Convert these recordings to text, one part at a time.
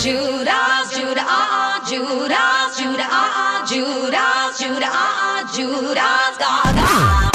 Judas, Judah, Judas, Judah, Judas, Judah, Judas, Gaga.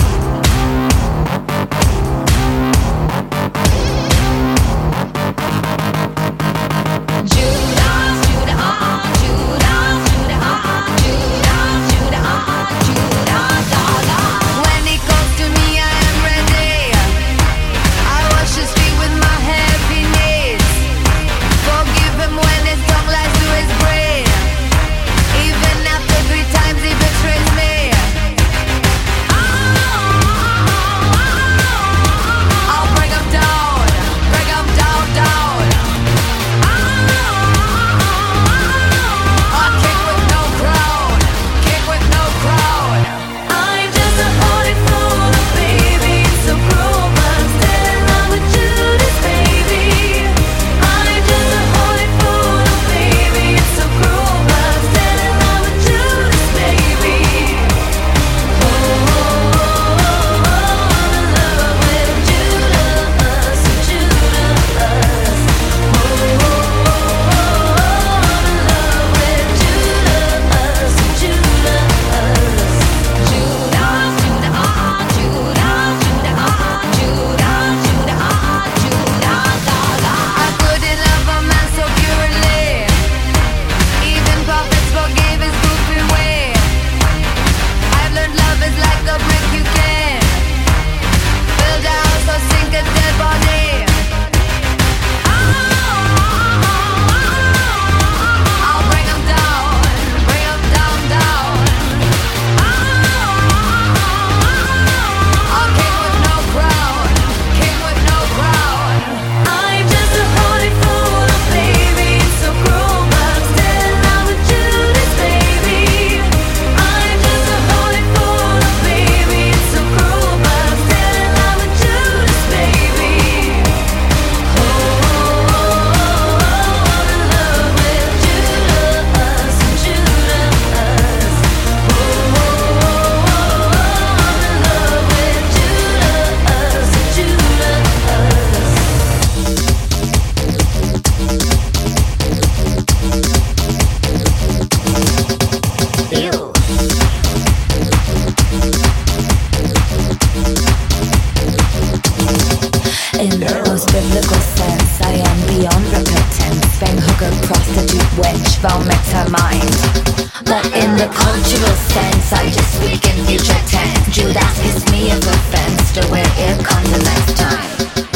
Vomits her mind. But in the cultural sense, I just speak in future tense. Judas kiss me of offense to where it comes the next time.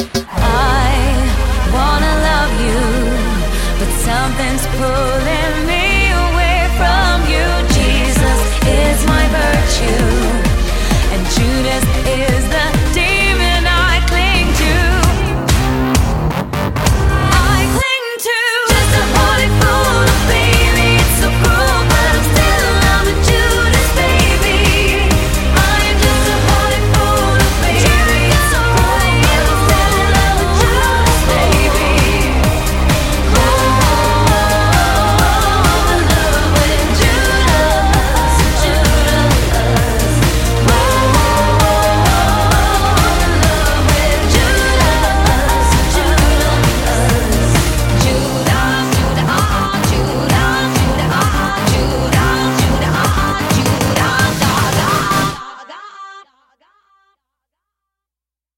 I wanna love you, but something's pulling me away from you. Jesus is my virtue, and Judas is the